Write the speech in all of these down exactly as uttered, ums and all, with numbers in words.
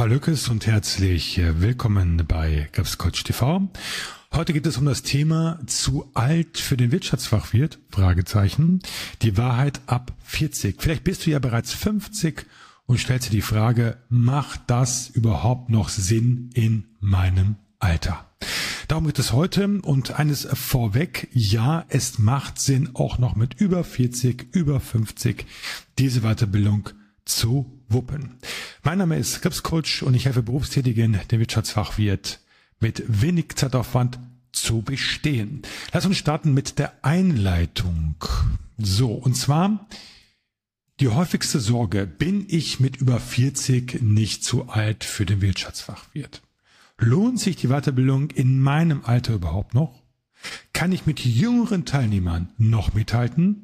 Hallöckes und herzlich willkommen bei Gripscoach T V. Heute geht es um das Thema zu alt für den Wirtschaftsfachwirt? Fragezeichen. Die Wahrheit ab vierzig. Vielleicht bist du ja bereits fünfzig und stellst dir die Frage, macht das überhaupt noch Sinn in meinem Alter? Darum geht es heute und eines vorweg, ja, es macht Sinn, auch noch mit über vierzig, über fünfzig diese Weiterbildung zu wuppen. Mein Name ist Gripscoach und ich helfe Berufstätigen, den Wirtschaftsfachwirt mit wenig Zeitaufwand zu bestehen. Lass uns starten mit der Einleitung. So, und zwar die häufigste Sorge, bin ich mit über vierzig nicht zu alt für den Wirtschaftsfachwirt? Lohnt sich die Weiterbildung in meinem Alter überhaupt noch? Kann ich mit jüngeren Teilnehmern noch mithalten?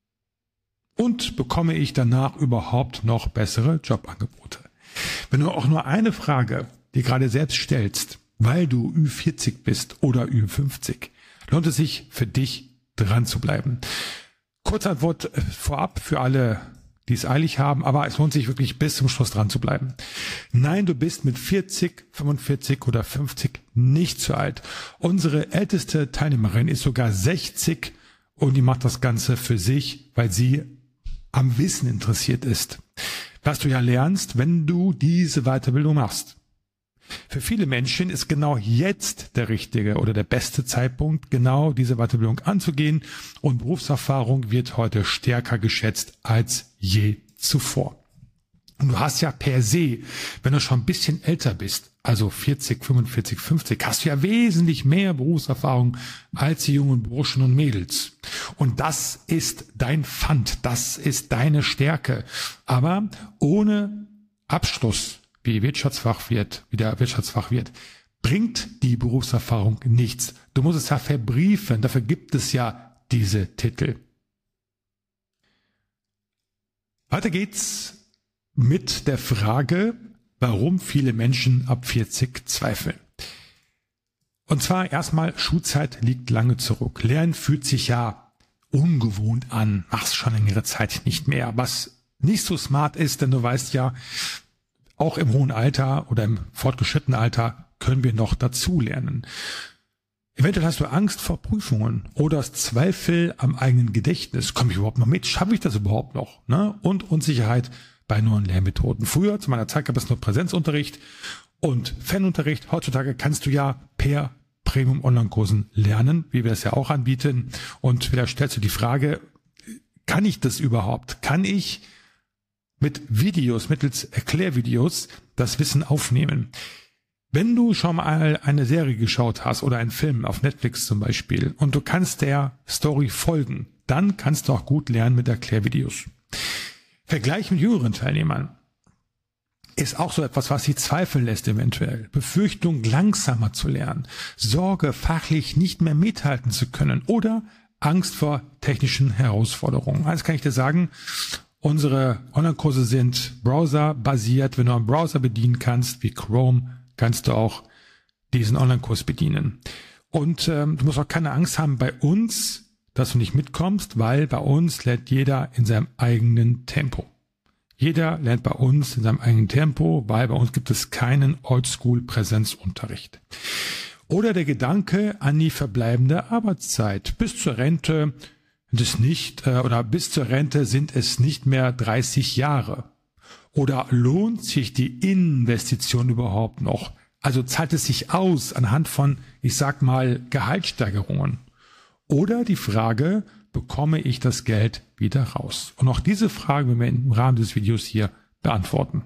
Und bekomme ich danach überhaupt noch bessere Jobangebote? Wenn du auch nur eine Frage dir gerade selbst stellst, weil du Ü vierzig bist oder Ü fünfzig, lohnt es sich für dich dran zu bleiben. Kurze Antwort vorab für alle, die es eilig haben, aber es lohnt sich wirklich bis zum Schluss dran zu bleiben. Nein, du bist mit vierzig, fünfundvierzig oder fünfzig nicht zu alt. Unsere älteste Teilnehmerin ist sogar sechzig und die macht das Ganze für sich, weil sie am Wissen interessiert ist. Was du ja lernst, wenn du diese Weiterbildung machst. Für viele Menschen ist genau jetzt der richtige oder der beste Zeitpunkt, genau diese Weiterbildung anzugehen, und Berufserfahrung wird heute stärker geschätzt als je zuvor. Und du hast ja per se, wenn du schon ein bisschen älter bist, also vierzig, fünfundvierzig, fünfzig, hast du ja wesentlich mehr Berufserfahrung als die jungen Burschen und Mädels. Und das ist dein Pfand, das ist deine Stärke. Aber ohne Abschluss wie Wirtschaftsfachwirt, wie der Wirtschaftsfachwirt, bringt die Berufserfahrung nichts. Du musst es ja verbriefen, dafür gibt es ja diese Titel. Weiter geht's mit der Frage, warum viele Menschen ab vierzig zweifeln. Und zwar erstmal, Schulzeit liegt lange zurück. Lernen fühlt sich ja ungewohnt an, machst schon längere Zeit nicht mehr, was nicht so smart ist, denn du weißt ja, auch im hohen Alter oder im fortgeschrittenen Alter können wir noch dazu lernen. Eventuell hast du Angst vor Prüfungen oder hast Zweifel am eigenen Gedächtnis. Komme ich überhaupt noch mit? Schaffe ich das überhaupt noch? Ne? Und Unsicherheit bei neuen Lehrmethoden. Früher, zu meiner Zeit, gab es nur Präsenzunterricht und Fernunterricht. Heutzutage kannst du ja per Premium-Online-Kursen lernen, wie wir das ja auch anbieten. Und wieder stellst du die Frage, kann ich das überhaupt? Kann ich mit Videos, mittels Erklärvideos, das Wissen aufnehmen? Wenn du schon mal eine Serie geschaut hast oder einen Film auf Netflix zum Beispiel und du kannst der Story folgen, dann kannst du auch gut lernen mit Erklärvideos. Vergleich mit jüngeren Teilnehmern ist auch so etwas, was sie zweifeln lässt eventuell. Befürchtung, langsamer zu lernen, Sorge, fachlich nicht mehr mithalten zu können oder Angst vor technischen Herausforderungen. Eins kann ich dir sagen, unsere Online-Kurse sind browserbasiert. Wenn du einen Browser bedienen kannst, wie Chrome, kannst du auch diesen Online-Kurs bedienen. Und ähm, du musst auch keine Angst haben bei uns, dass du nicht mitkommst, weil bei uns lernt jeder in seinem eigenen Tempo. Jeder lernt bei uns in seinem eigenen Tempo, weil bei uns gibt es keinen Oldschool-Präsenzunterricht. Oder der Gedanke an die verbleibende Arbeitszeit. Bis zur Rente das nicht, äh, oder bis zur Rente sind es nicht mehr dreißig Jahre. Oder lohnt sich die Investition überhaupt noch? Also zahlt es sich aus anhand von, ich sag mal, Gehaltssteigerungen? Oder die Frage, bekomme ich das Geld wieder raus? Und auch diese Frage werden wir im Rahmen des Videos hier beantworten.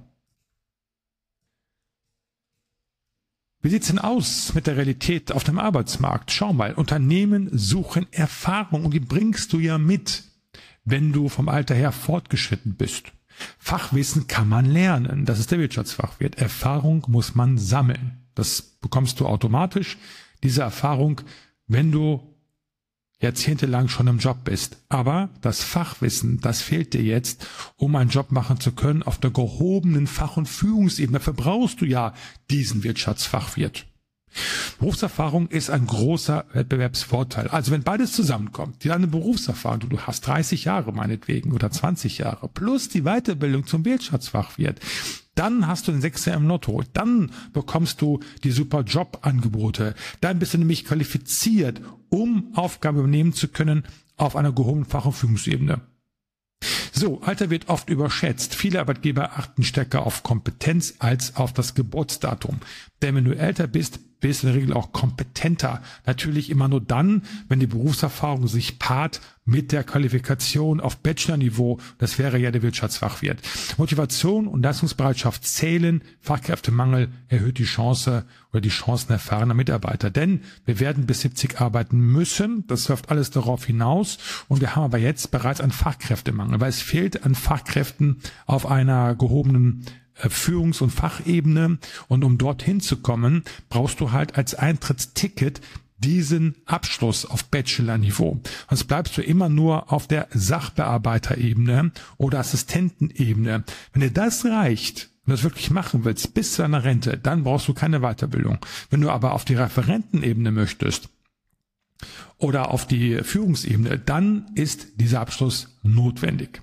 Wie sieht's denn aus mit der Realität auf dem Arbeitsmarkt? Schau mal, Unternehmen suchen Erfahrung und die bringst du ja mit, wenn du vom Alter her fortgeschritten bist. Fachwissen kann man lernen, das ist der Wirtschaftsfachwirt. Erfahrung muss man sammeln. Das bekommst du automatisch, diese Erfahrung, wenn du jahrzehntelang schon im Job bist. Aber das Fachwissen, das fehlt dir jetzt, um einen Job machen zu können auf der gehobenen Fach- und Führungsebene. Dafür brauchst du ja diesen Wirtschaftsfachwirt. Berufserfahrung ist ein großer Wettbewerbsvorteil. Also wenn beides zusammenkommt, deine Berufserfahrung, du, du hast dreißig Jahre meinetwegen oder zwanzig Jahre, plus die Weiterbildung zum Wirtschaftsfachwirt, dann hast du den Sechser im Lotto, dann bekommst du die super Jobangebote, dann bist du nämlich qualifiziert, um Aufgaben übernehmen zu können auf einer gehobenen Fach- und Führungsebene. So, Alter wird oft überschätzt. Viele Arbeitgeber achten stärker auf Kompetenz als auf das Geburtsdatum. Denn wenn du älter bist, bist du in der Regel auch kompetenter. Natürlich immer nur dann, wenn die Berufserfahrung sich paart mit der Qualifikation auf Bachelorniveau. Das wäre ja der Wirtschaftsfachwirt. Motivation und Leistungsbereitschaft zählen. Fachkräftemangel erhöht die Chance oder die Chancen erfahrener Mitarbeiter. Denn wir werden bis siebzig arbeiten müssen. Das läuft alles darauf hinaus. Und wir haben aber jetzt bereits einen Fachkräftemangel, weil es fehlt an Fachkräften auf einer gehobenen Führungs- und Fachebene, und um dorthin zu kommen, brauchst du halt als Eintrittsticket diesen Abschluss auf Bachelor-Niveau. Sonst bleibst du immer nur auf der Sachbearbeiterebene oder Assistentenebene. Wenn dir das reicht, wenn du das wirklich machen willst, bis zu deiner Rente, dann brauchst du keine Weiterbildung. Wenn du aber auf die Referentenebene möchtest oder auf die Führungsebene, dann ist dieser Abschluss notwendig.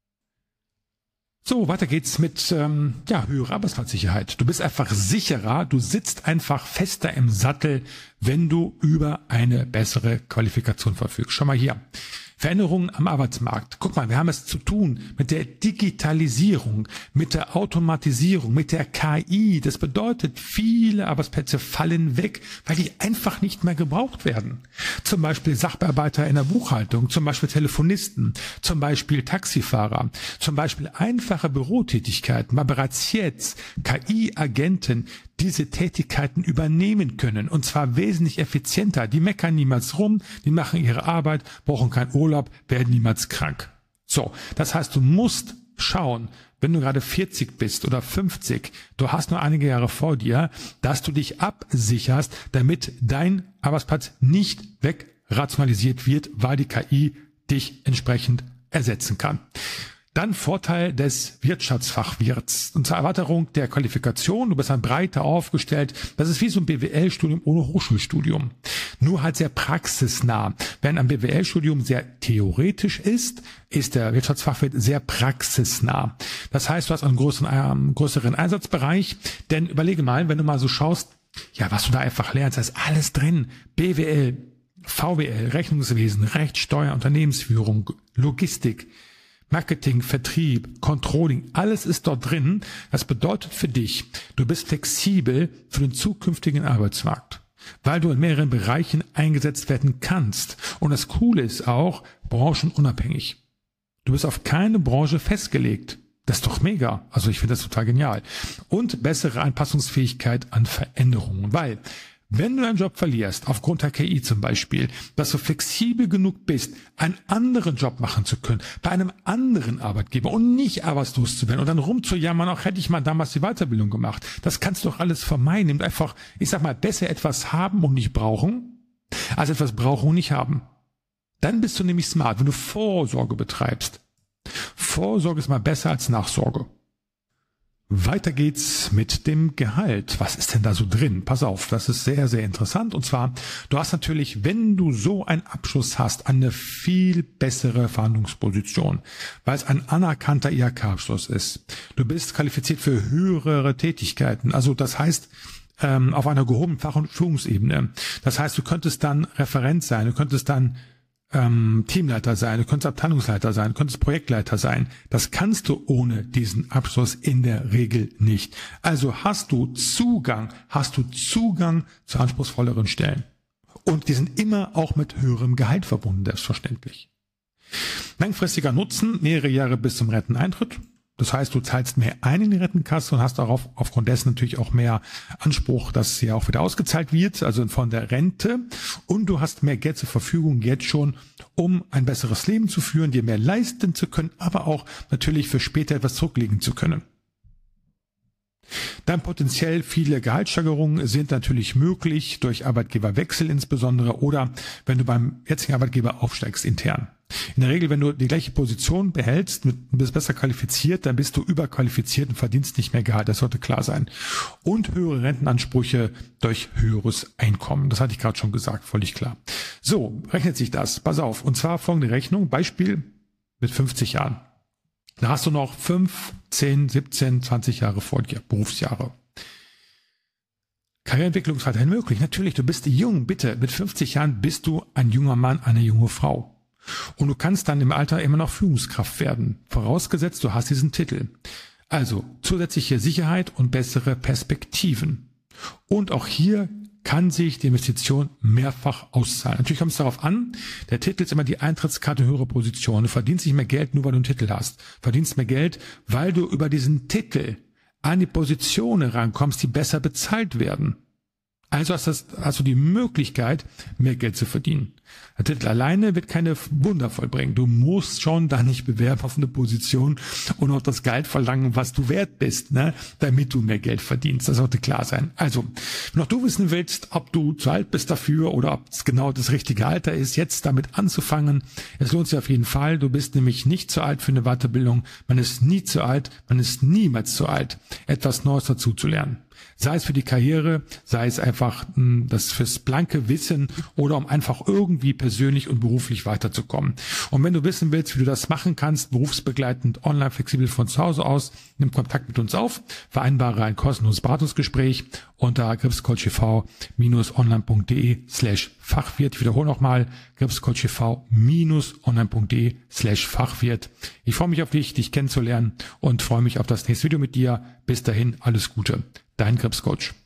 So, weiter geht's mit ähm, ja, höherer Arbeitsplatzsicherheit. Du bist einfach sicherer, du sitzt einfach fester im Sattel, wenn du über eine bessere Qualifikation verfügst. Schau mal hier. Veränderungen am Arbeitsmarkt. Guck mal, wir haben es zu tun mit der Digitalisierung, mit der Automatisierung, mit der K I. Das bedeutet, viele Arbeitsplätze fallen weg, weil die einfach nicht mehr gebraucht werden. Zum Beispiel Sachbearbeiter in der Buchhaltung, zum Beispiel Telefonisten, zum Beispiel Taxifahrer, zum Beispiel einfache Bürotätigkeiten, weil bereits jetzt K I-Agenten diese Tätigkeiten übernehmen können, und zwar wesentlich effizienter. Die meckern niemals rum, die machen ihre Arbeit, brauchen keinen Urlaub, werden niemals krank. So, das heißt, du musst schauen, wenn du gerade vierzig bist oder fünfzig, du hast nur einige Jahre vor dir, dass du dich absicherst, damit dein Arbeitsplatz nicht wegrationalisiert wird, weil die K I dich entsprechend ersetzen kann. Dann Vorteil des Wirtschaftsfachwirts und zur Erweiterung der Qualifikation. Du bist dann breiter aufgestellt. Das ist wie so ein B W L-Studium ohne Hochschulstudium. Nur halt sehr praxisnah. Während ein B W L-Studium sehr theoretisch ist, ist der Wirtschaftsfachwirt sehr praxisnah. Das heißt, du hast einen größeren, äh, größeren Einsatzbereich. Denn überlege mal, wenn du mal so schaust, ja, was du da einfach lernst, da ist alles drin. B W L, V W L, Rechnungswesen, Recht, Steuer, Unternehmensführung, Logistik, Marketing, Vertrieb, Controlling, alles ist dort drin. Das bedeutet für dich, du bist flexibel für den zukünftigen Arbeitsmarkt, weil du in mehreren Bereichen eingesetzt werden kannst. Und das Coole ist auch, branchenunabhängig. Du bist auf keine Branche festgelegt. Das ist doch mega. Also ich finde das total genial. Und bessere Anpassungsfähigkeit an Veränderungen, weil wenn du deinen Job verlierst, aufgrund der K I zum Beispiel, dass du flexibel genug bist, einen anderen Job machen zu können, bei einem anderen Arbeitgeber und nicht arbeitslos zu werden und dann rumzujammern, auch hätte ich mal damals die Weiterbildung gemacht. Das kannst du doch alles vermeiden. Nimm einfach, ich sag mal, besser etwas haben und nicht brauchen, als etwas brauchen und nicht haben. Dann bist du nämlich smart, wenn du Vorsorge betreibst. Vorsorge ist mal besser als Nachsorge. Weiter geht's mit dem Gehalt. Was ist denn da so drin? Pass auf, das ist sehr, sehr interessant. Und zwar, du hast natürlich, wenn du so einen Abschluss hast, eine viel bessere Verhandlungsposition, weil es ein anerkannter I H K-Abschluss ist. Du bist qualifiziert für höhere Tätigkeiten. Also das heißt, ähm, auf einer gehobenen Fach- und Führungsebene. Das heißt, du könntest dann Referent sein, du könntest dann Ähm, Teamleiter sein, du könntest Abteilungsleiter sein, du könntest Projektleiter sein. Das kannst du ohne diesen Abschluss in der Regel nicht. Also hast du Zugang, hast du Zugang zu anspruchsvolleren Stellen. Und die sind immer auch mit höherem Gehalt verbunden, selbstverständlich. Langfristiger Nutzen, mehrere Jahre bis zum Renteneintritt. Das heißt, du zahlst mehr ein in die Rentenkasse und hast darauf aufgrund dessen natürlich auch mehr Anspruch, dass sie auch wieder ausgezahlt wird, also von der Rente. Und du hast mehr Geld zur Verfügung jetzt schon, um ein besseres Leben zu führen, dir mehr leisten zu können, aber auch natürlich für später etwas zurücklegen zu können. Dann potenziell viele Gehaltssteigerungen sind natürlich möglich, durch Arbeitgeberwechsel insbesondere oder wenn du beim jetzigen Arbeitgeber aufsteigst intern. In der Regel, wenn du die gleiche Position behältst, mit, bist besser qualifiziert, dann bist du überqualifiziert und verdienst nicht mehr Gehalt. Das sollte klar sein. Und höhere Rentenansprüche durch höheres Einkommen. Das hatte ich gerade schon gesagt, völlig klar. So, rechnet sich das. Pass auf. Und zwar folgende Rechnung. Beispiel mit fünfzig Jahren. Da hast du noch fünf, zehn, siebzehn, zwanzig Jahre vor dir, Berufsjahre. Karriereentwicklung ist weiterhin möglich. Natürlich, du bist jung, bitte. Mit fünfzig Jahren bist du ein junger Mann, eine junge Frau. Und du kannst dann im Alter immer noch Führungskraft werden. Vorausgesetzt, du hast diesen Titel. Also zusätzliche Sicherheit und bessere Perspektiven. Und auch hier kann sich die Investition mehrfach auszahlen. Natürlich kommt es darauf an, der Titel ist immer die Eintrittskarte höhere Position. Du verdienst nicht mehr Geld, nur weil du einen Titel hast. Du verdienst mehr Geld, weil du über diesen Titel an die Positionen rankommst, die besser bezahlt werden. Also hast, das, hast du die Möglichkeit, mehr Geld zu verdienen. Der Titel alleine wird keine Wunder vollbringen. Du musst schon da nicht bewerben auf eine Position und auch das Gehalt verlangen, was du wert bist, ne, damit du mehr Geld verdienst. Das sollte klar sein. Also, wenn auch du wissen willst, ob du zu alt bist dafür oder ob es genau das richtige Alter ist, jetzt damit anzufangen, es lohnt sich auf jeden Fall. Du bist nämlich nicht zu alt für eine Weiterbildung. Man ist nie zu alt, man ist niemals zu alt, etwas Neues dazu zu lernen. Sei es für die Karriere, sei es einfach mh, das fürs blanke Wissen oder um einfach irgendwie persönlich und beruflich weiterzukommen. Und wenn du wissen willst, wie du das machen kannst, berufsbegleitend, online, flexibel von zu Hause aus, nimm Kontakt mit uns auf, vereinbare ein kostenloses Beratungsgespräch unter gripscoachtv online.de slash Fachwirt. Ich wiederhole nochmal, gripscoachtv online.de slash Fachwirt. Ich freue mich auf dich, dich kennenzulernen und freue mich auf das nächste Video mit dir. Bis dahin, alles Gute. Dein Gripscoach.